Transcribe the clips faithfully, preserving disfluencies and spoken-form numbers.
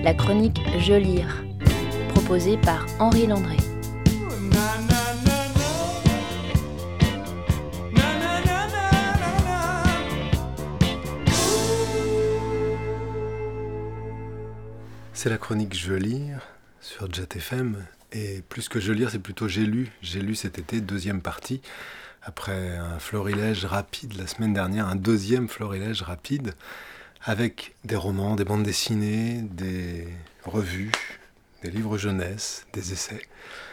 la chronique Je lire, proposée par Henri Landré. C'est la chronique Je lire sur Jet F M, et plus que Je lire, c'est plutôt J'ai lu. J'ai lu cet été, deuxième partie, après un florilège rapide la semaine dernière, un deuxième florilège rapide, avec des romans, des bandes dessinées, des revues, des livres jeunesse, des essais.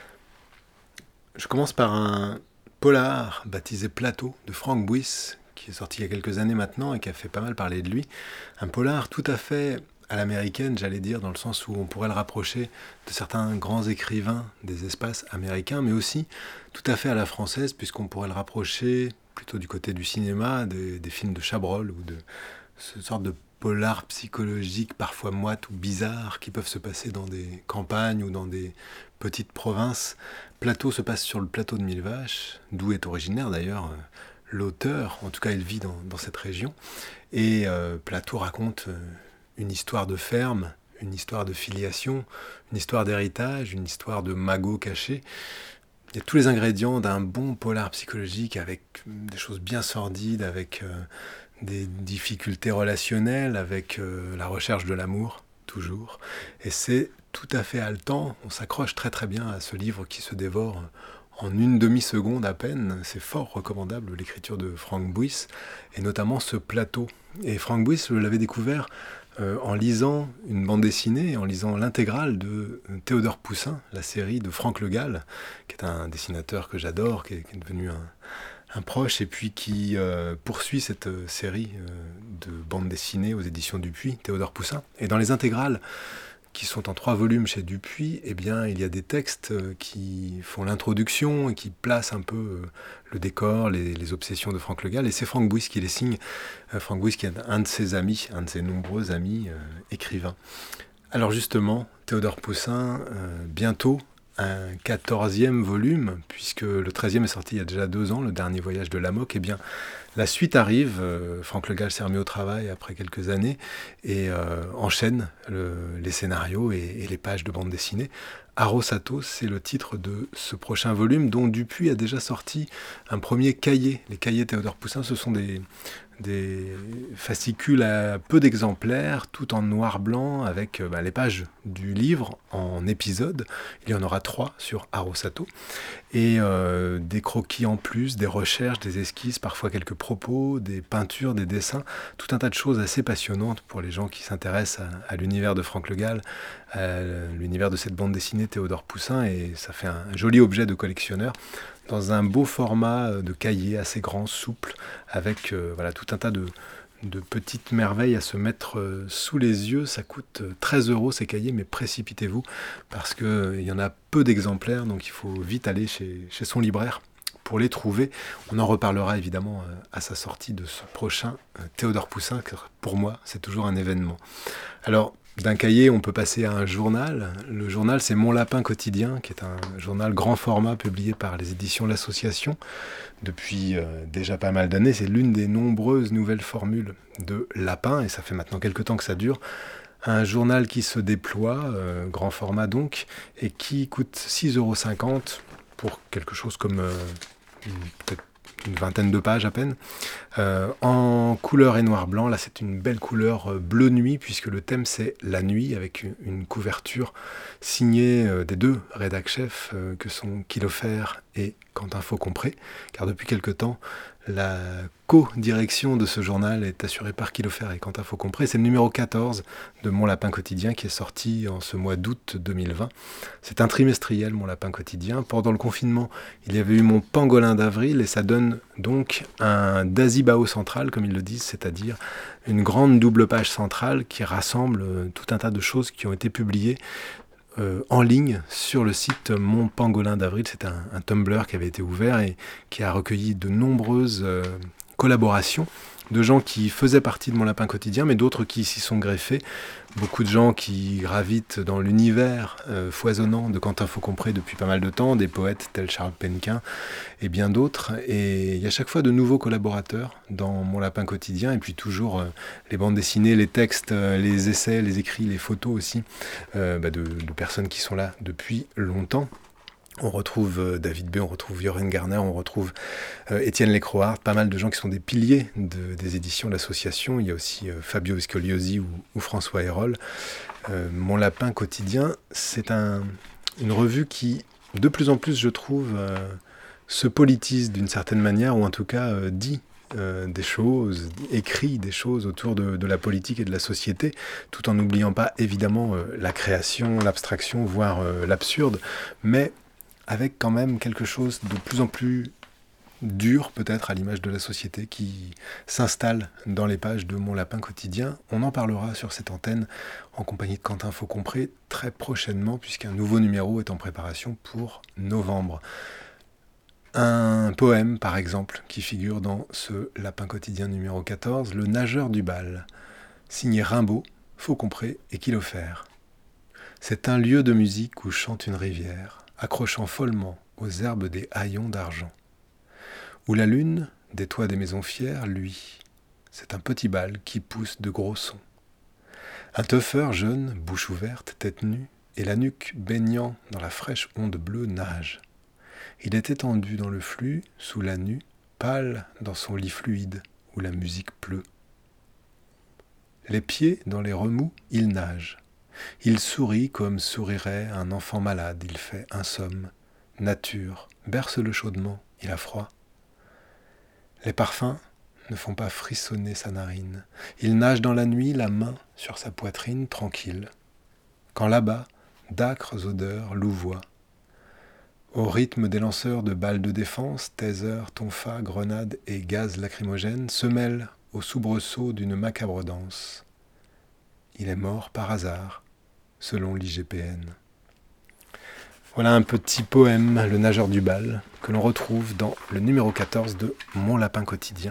Je commence par un polar baptisé Plateau de Franck Buis, qui est sorti il y a quelques années maintenant et qui a fait pas mal parler de lui. Un polar tout à fait à l'américaine, j'allais dire, dans le sens où on pourrait le rapprocher de certains grands écrivains des espaces américains, mais aussi tout à fait à la française, puisqu'on pourrait le rapprocher plutôt du côté du cinéma, des, des films de Chabrol, ou de ce sorte de polar psychologique, parfois moite ou bizarre, qui peuvent se passer dans des campagnes ou dans des petites provinces. Plateau se passe sur le plateau de Mille Vaches, d'où est originaire d'ailleurs l'auteur, en tout cas il vit dans, dans cette région, et euh, Plateau raconte euh, une histoire de ferme, une histoire de filiation, une histoire d'héritage, une histoire de magot caché. Il y a tous les ingrédients d'un bon polar psychologique, avec des choses bien sordides, avec euh, des difficultés relationnelles, avec euh, la recherche de l'amour, toujours. Et c'est tout à fait haletant, on s'accroche très très bien à ce livre qui se dévore en une demi-seconde à peine. C'est fort recommandable, l'écriture de Franck Buis, et notamment ce Plateau. Et Franck Buis, je l'avais découvert Euh, en lisant une bande dessinée, en lisant l'intégrale de Théodore Poussin, la série de Franck Le Gall, qui est un dessinateur que j'adore, qui est, qui est devenu un, un proche, et puis qui euh, poursuit cette euh, série euh, de bandes dessinées aux éditions Dupuis, Théodore Poussin. Et dans les intégrales, qui sont en trois volumes chez Dupuis, eh bien, il y a des textes euh, qui font l'introduction et qui placent un peu euh, le décor, les, les obsessions de Franck Le Gall. Et c'est Franck Buis qui les signe. Euh, Franck Buis qui est un de ses amis, un de ses nombreux amis euh, écrivains. Alors justement, Théodore Poussin, euh, bientôt un quatorzième volume, puisque le treizième est sorti il y a déjà deux ans, le dernier voyage de Lamoque. Eh bien, la suite arrive, euh, Franck Le Gall s'est remis au travail après quelques années et euh, enchaîne le, les scénarios et, et les pages de bande dessinée. Arosato, c'est le titre de ce prochain volume, dont Dupuis a déjà sorti un premier cahier. Les cahiers Théodore Poussin, ce sont des, des fascicules à peu d'exemplaires, tout en noir-blanc, avec euh, bah, les pages du livre en épisodes. Il y en aura trois sur Arosato. Et euh, des croquis en plus, des recherches, des esquisses, parfois quelques propos, des peintures, des dessins, tout un tas de choses assez passionnantes pour les gens qui s'intéressent à, à l'univers de Franck Le Gall, à l'univers de cette bande dessinée Théodore Poussin, et ça fait un joli objet de collectionneur dans un beau format de cahier assez grand, souple, avec euh, voilà, tout un tas de, de petites merveilles à se mettre euh, sous les yeux. Ça coûte treize euros ces cahiers, mais précipitez-vous, parce qu'il euh, y en a peu d'exemplaires, donc il faut vite aller chez, chez son libraire pour les trouver. On en reparlera évidemment euh, à sa sortie de ce prochain euh, Théodore Poussin, car pour moi, c'est toujours un événement. Alors, d'un cahier, on peut passer à un journal. Le journal, c'est Mon Lapin Quotidien, qui est un journal grand format publié par les éditions L'Association depuis euh, déjà pas mal d'années. C'est l'une des nombreuses nouvelles formules de Lapin, et ça fait maintenant quelques temps que ça dure. Un journal qui se déploie, euh, grand format donc, et qui coûte six euros cinquante pour quelque chose comme euh, une, peut-être une vingtaine de pages à peine, euh, en couleur et noir-blanc. Là, c'est une belle couleur euh, bleu nuit, puisque le thème, c'est la nuit, avec une, une couverture signée euh, des deux rédac-chefs euh, que sont Kilofer et Quentin Faucompré, car depuis quelque temps, la co-direction de ce journal est assurée par Kilofer et Quentin Faucompré. C'est le numéro quatorze de Mon Lapin Quotidien qui est sorti en ce mois d'août deux mille vingt. C'est un trimestriel, Mon Lapin Quotidien. Pendant le confinement, il y avait eu Mon Pangolin d'avril, et ça donne donc un Dazibao central, comme ils le disent, c'est-à-dire une grande double page centrale qui rassemble tout un tas de choses qui ont été publiées Euh, en ligne sur le site Mon Pangolin d'Avril. C'est un, un Tumblr qui avait été ouvert et qui a recueilli de nombreuses euh, collaborations de gens qui faisaient partie de Mon Lapin Quotidien, mais d'autres qui s'y sont greffés. Beaucoup de gens qui gravitent dans l'univers euh, foisonnant de Quentin Faucompré depuis pas mal de temps, des poètes tels Charles Penquin et bien d'autres. Et il y a chaque fois de nouveaux collaborateurs dans Mon Lapin Quotidien, et puis toujours euh, les bandes dessinées, les textes, euh, les essais, les écrits, les photos aussi, euh, bah de, de personnes qui sont là depuis longtemps. On retrouve euh, David B, on retrouve Joren Garner, on retrouve euh, Étienne Lécroard, pas mal de gens qui sont des piliers de, des éditions de l'association. Il y a aussi euh, Fabio Viscogliosi ou, ou François Hérol. Euh, Mon Lapin Quotidien, c'est un, une revue qui, de plus en plus, je trouve, euh, se politise d'une certaine manière, ou en tout cas euh, dit euh, des choses, écrit des choses autour de, de la politique et de la société, tout en n'oubliant pas évidemment euh, la création, l'abstraction, voire euh, l'absurde, mais avec quand même quelque chose de plus en plus dur, peut-être à l'image de la société, qui s'installe dans les pages de Mon Lapin Quotidien. On en parlera sur cette antenne en compagnie de Quentin Faucompré très prochainement, puisqu'un nouveau numéro est en préparation pour novembre. Un poème, par exemple, qui figure dans ce Lapin Quotidien numéro quatorze, Le Nageur du Bal, signé Rimbaud, Faucompré et Kilofer. C'est un lieu de musique où chante une rivière, accrochant follement aux herbes des haillons d'argent. Où la lune, des toits des maisons fières, lui, c'est un petit bal qui pousse de gros sons. Un teufeur jeune, bouche ouverte, tête nue, et la nuque baignant dans la fraîche onde bleue nage. Il est étendu dans le flux, sous la nue, pâle dans son lit fluide, où la musique pleut. Les pieds dans les remous, il nage. Il sourit comme sourirait un enfant malade, il fait insomme. Nature, berce-le chaudement, il a froid. Les parfums ne font pas frissonner sa narine. Il nage dans la nuit, la main sur sa poitrine, tranquille. Quand là-bas, d'âcres odeurs louvoient. Au rythme des lanceurs de balles de défense, tasers, tonfa, grenades et gaz lacrymogènes se mêlent au soubresaut d'une macabre danse. Il est mort par hasard, selon l'I G P N. Voilà un petit poème, Le Nageur du Bal, que l'on retrouve dans le numéro quatorze de Mon Lapin Quotidien,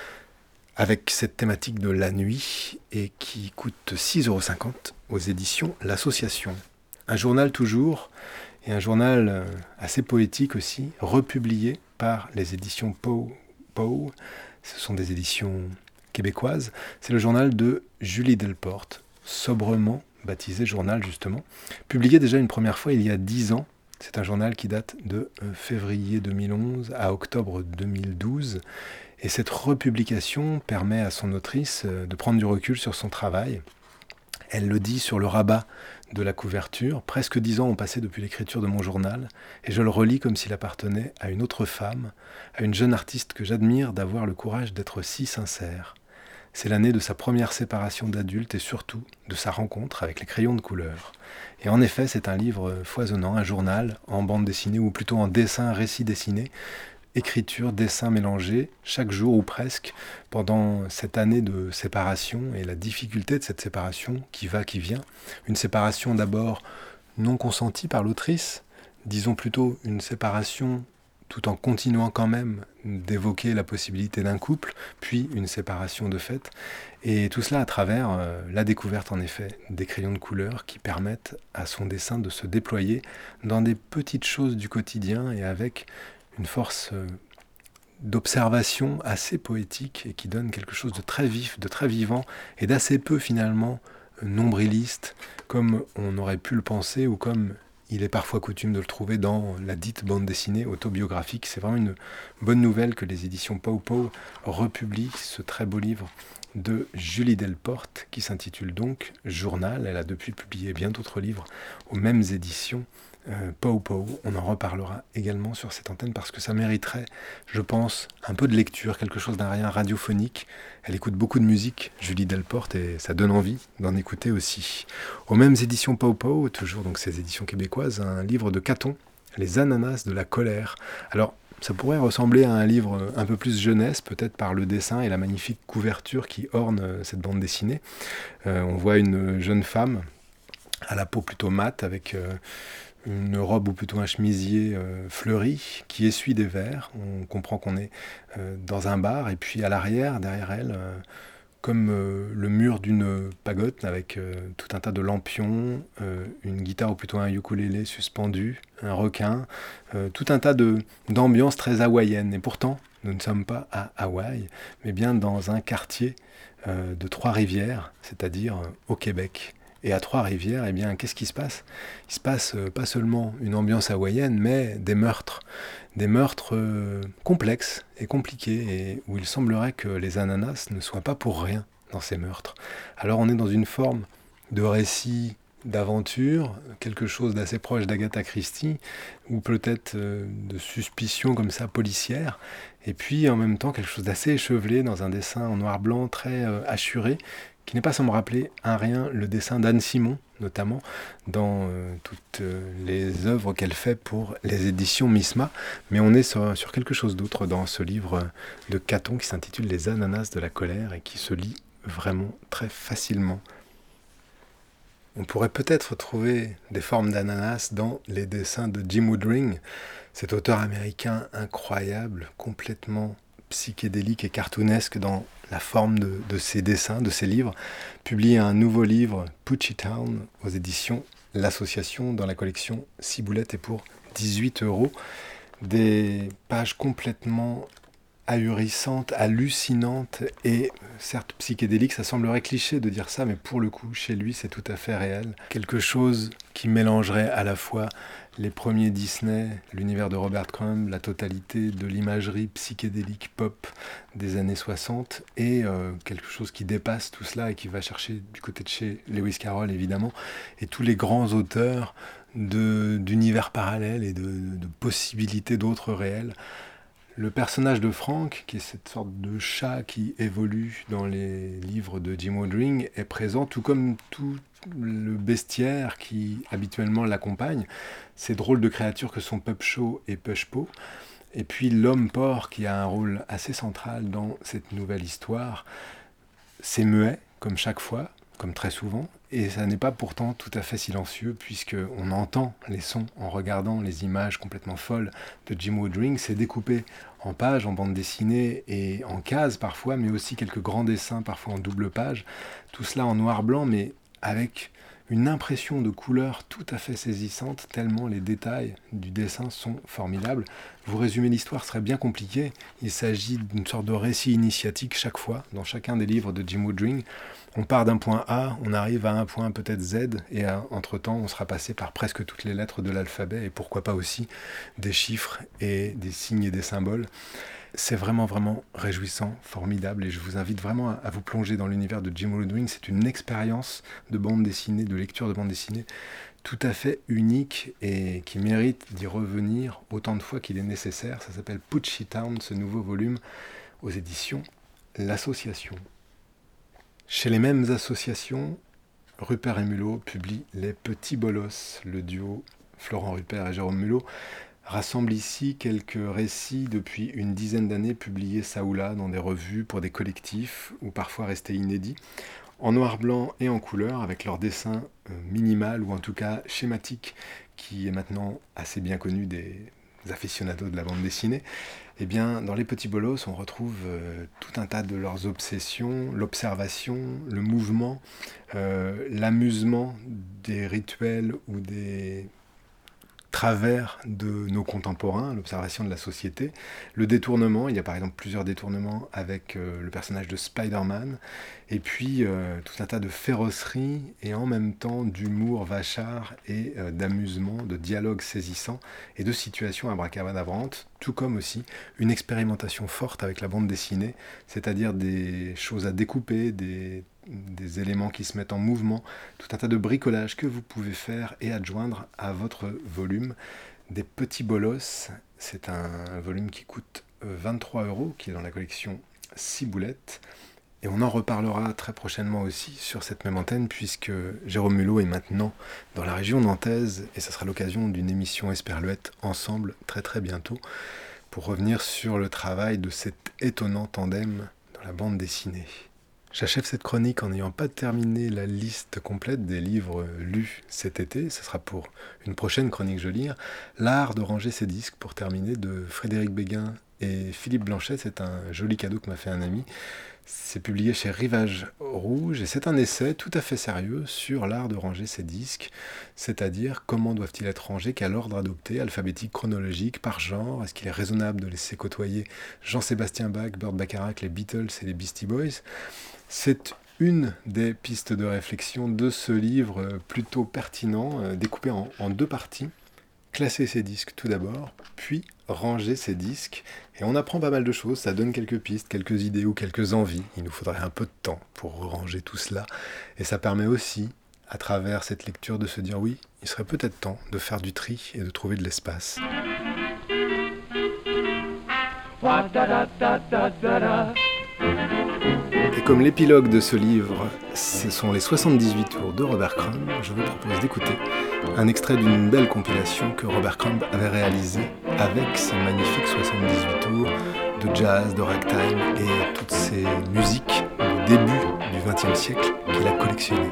avec cette thématique de la nuit, et qui coûte six euros cinquante aux éditions L'Association. Un journal toujours, et un journal assez poétique aussi, republié par les éditions Poe. Poe. Ce sont des éditions québécoises. C'est le journal de Julie Delporte, sobrement baptisé journal justement, publié déjà une première fois il y a dix ans. C'est un journal qui date de février deux mille onze à octobre deux mille douze. Et cette republication permet à son autrice de prendre du recul sur son travail. Elle le dit sur le rabat de la couverture. Presque dix ans ont passé depuis l'écriture de mon journal, et je le relis comme s'il appartenait à une autre femme, à une jeune artiste que j'admire d'avoir le courage d'être si sincère. C'est l'année de sa première séparation d'adulte et surtout de sa rencontre avec les crayons de couleur. Et en effet, c'est un livre foisonnant, un journal en bande dessinée ou plutôt en dessin, récit dessiné, écriture, dessin mélangés, chaque jour ou presque, pendant cette année de séparation et la difficulté de cette séparation qui va, qui vient. Une séparation d'abord non consentie par l'autrice, disons plutôt une séparation tout en continuant quand même d'évoquer la possibilité d'un couple, puis une séparation de fait, et tout cela à travers euh, la découverte en effet des crayons de couleur qui permettent à son dessin de se déployer dans des petites choses du quotidien et avec une force euh, d'observation assez poétique et qui donne quelque chose de très vif, de très vivant et d'assez peu finalement euh, nombriliste, comme on aurait pu le penser ou comme il est parfois coutume de le trouver dans la dite bande dessinée autobiographique. C'est vraiment une bonne nouvelle que les éditions Poe Poe republient ce très beau livre de Julie Delporte qui s'intitule donc Journal. Elle a depuis publié bien d'autres livres aux mêmes éditions. Euh, Poe Poe, on en reparlera également sur cette antenne parce que ça mériterait, je pense, un peu de lecture, quelque chose d'un rien radiophonique. Elle écoute beaucoup de musique, Julie Delporte, et ça donne envie d'en écouter aussi. Aux mêmes éditions Poe Poe, toujours donc ces éditions québécoises, un livre de Caton, Les ananas de la colère. Alors, ça pourrait ressembler à un livre un peu plus jeunesse, peut-être par le dessin et la magnifique couverture qui orne cette bande dessinée. Euh, on voit une jeune femme à la peau plutôt mate, avec euh, une robe ou plutôt un chemisier euh, fleuri qui essuie des verres. On comprend qu'on est euh, dans un bar et puis à l'arrière, derrière elle, euh, comme euh, le mur d'une pagode avec euh, tout un tas de lampions, euh, une guitare ou plutôt un ukulélé suspendu, un requin, euh, tout un tas de, d'ambiances très hawaïennes. Et pourtant, nous ne sommes pas à Hawaï, mais bien dans un quartier euh, de Trois-Rivières, c'est-à-dire euh, au Québec. Et à Trois-Rivières, eh bien, qu'est-ce qui se passe ? Il se passe euh, pas seulement une ambiance hawaïenne, mais des meurtres. Des meurtres euh, complexes et compliqués, et où il semblerait que les ananas ne soient pas pour rien dans ces meurtres. Alors on est dans une forme de récit d'aventure, quelque chose d'assez proche d'Agatha Christie, ou peut-être euh, de suspicion comme ça policière, et puis en même temps quelque chose d'assez échevelé dans un dessin en noir-blanc très euh, assuré, qui n'est pas sans me rappeler un rien le dessin d'Anne Simon, notamment dans euh, toutes euh, les œuvres qu'elle fait pour les éditions Misma, mais on est sur, sur quelque chose d'autre dans ce livre de Caton qui s'intitule Les ananas de la colère et qui se lit vraiment très facilement. On pourrait peut-être trouver des formes d'ananas dans les dessins de Jim Woodring, cet auteur américain incroyable, complètement psychédélique et cartoonesque dans la forme de, de ses dessins, de ses livres, publie un nouveau livre, Poochie Town, aux éditions L'Association, dans la collection Ciboulette, et pour dix-huit euros. Des pages complètement ahurissante, hallucinante et certes psychédélique. Ça semblerait cliché de dire ça, mais pour le coup, chez lui, c'est tout à fait réel. Quelque chose qui mélangerait à la fois les premiers Disney, l'univers de Robert Crumb, la totalité de l'imagerie psychédélique pop des années soixante, et euh, quelque chose qui dépasse tout cela et qui va chercher du côté de chez Lewis Carroll, évidemment, et tous les grands auteurs de, d'univers parallèles et de, de possibilités d'autres réels. Le personnage de Frank, qui est cette sorte de chat qui évolue dans les livres de Jim Woodring, est présent, tout comme tout le bestiaire qui habituellement l'accompagne, ces drôles de créatures que sont Pupshaw et Pushpo, et puis l'homme porc qui a un rôle assez central dans cette nouvelle histoire. C'est muet, comme chaque fois, comme très souvent, et ça n'est pas pourtant tout à fait silencieux, puisqu'on entend les sons en regardant les images complètement folles de Jim Woodring. C'est découpé en pages, en bande dessinée et en cases parfois, mais aussi quelques grands dessins, parfois en double page. Tout cela en noir-blanc, mais avec une impression de couleur tout à fait saisissante, tellement les détails du dessin sont formidables. Vous résumer l'histoire serait bien compliqué. Il s'agit d'une sorte de récit initiatique chaque fois, dans chacun des livres de Jim Woodring. On part d'un point A, on arrive à un point peut-être Z, et à, entre-temps, on sera passé par presque toutes les lettres de l'alphabet, et pourquoi pas aussi des chiffres et des signes et des symboles. C'est vraiment, vraiment réjouissant, formidable, et je vous invite vraiment à, à vous plonger dans l'univers de Jim Woodring. C'est une expérience de bande dessinée, de lecture de bande dessinée, tout à fait unique et qui mérite d'y revenir autant de fois qu'il est nécessaire. Ça s'appelle Poochie Town, ce nouveau volume, aux éditions L'Association. Chez les mêmes associations, Rupert et Mulot publient Les Petits Bolosses. Le duo Florent Rupert et Jérôme Mulot rassemble ici quelques récits depuis une dizaine d'années publiés ça ou là dans des revues pour des collectifs ou parfois restés inédits, en noir blanc et en couleur, avec leur dessin euh, minimal ou en tout cas schématique qui est maintenant assez bien connu des aficionados de la bande dessinée. Eh bien, dans Les Petits Bolosses, on retrouve euh, tout un tas de leurs obsessions, l'observation, le mouvement, euh, l'amusement des rituels ou des travers de nos contemporains, l'observation de la société, le détournement. Il y a par exemple plusieurs détournements avec euh, le personnage de Spider-Man, et puis euh, tout un tas de féroceries et en même temps d'humour vachard et euh, d'amusement, de dialogue saisissant et de situations abracadabrantes, tout comme aussi une expérimentation forte avec la bande dessinée, c'est-à-dire des choses à découper, des des éléments qui se mettent en mouvement, tout un tas de bricolage que vous pouvez faire et adjoindre à votre volume. Des Petits Bolosses, c'est un volume qui coûte vingt-trois euros, qui est dans la collection Ciboulette, et on en reparlera très prochainement aussi sur cette même antenne, puisque Jérôme Mulot est maintenant dans la région nantaise, et ça sera l'occasion d'une émission Esperluette ensemble très très bientôt, pour revenir sur le travail de cet étonnant tandem dans la bande dessinée. J'achève cette chronique en n'ayant pas terminé la liste complète des livres lus cet été. Ce sera pour une prochaine chronique Je lire. L'art de ranger ses disques, pour terminer, de Frédéric Béguin et Philippe Blanchet. C'est un joli cadeau que m'a fait un ami. C'est publié chez Rivage Rouge et c'est un essai tout à fait sérieux sur l'art de ranger ses disques, c'est-à-dire comment doivent-ils être rangés, quel ordre adopter, alphabétique, chronologique, par genre, est-ce qu'il est raisonnable de laisser côtoyer Jean-Sébastien Bach, Burt Bacharach, les Beatles et les Beastie Boys. C'est une des pistes de réflexion de ce livre plutôt pertinent, euh, découpé en, en deux parties. Classer ses disques tout d'abord, puis ranger ses disques. Et on apprend pas mal de choses, ça donne quelques pistes, quelques idées ou quelques envies. Il nous faudrait un peu de temps pour ranger tout cela. Et ça permet aussi, à travers cette lecture, de se dire oui, il serait peut-être temps de faire du tri et de trouver de l'espace. Et comme l'épilogue de ce livre, ce sont les soixante-dix-huit tours de Robert Crumb, je vous propose d'écouter un extrait d'une belle compilation que Robert Crumb avait réalisée avec ses magnifiques soixante-dix-huit tours de jazz, de ragtime et toutes ces musiques du début du vingtième siècle qu'il a collectionnées.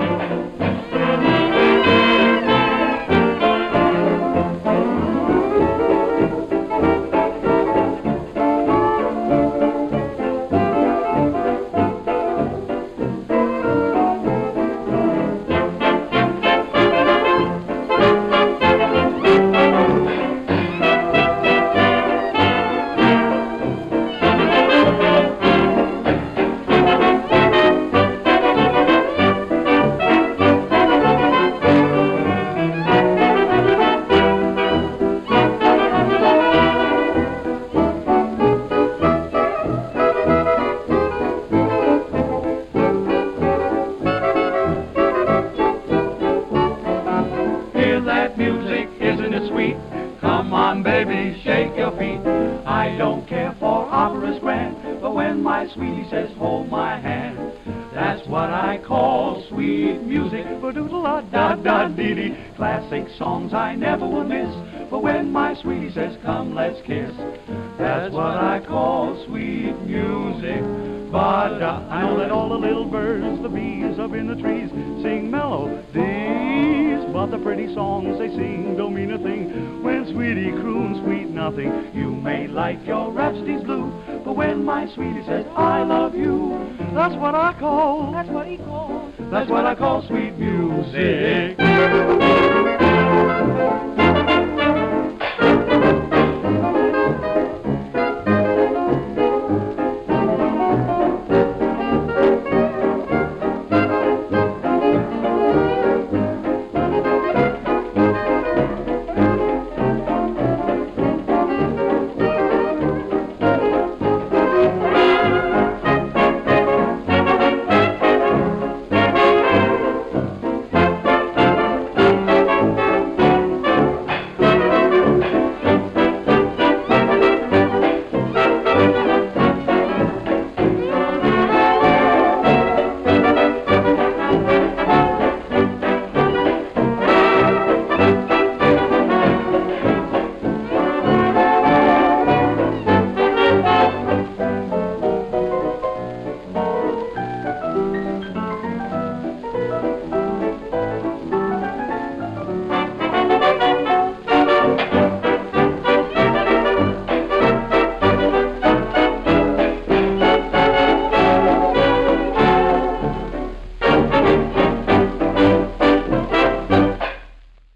Classic songs I never will miss, for when my sweetie says, come, let's kiss, that's what I call sweet music. But uh, I know that all the little birds, the bees up in the trees, sing melodies, but the pretty songs they sing don't mean a thing when sweetie croons sweet nothing. You may like your rhapsodies blue, but when my sweetie says, I love you, that's what I call, that's what he calls, that's what I call sweet music.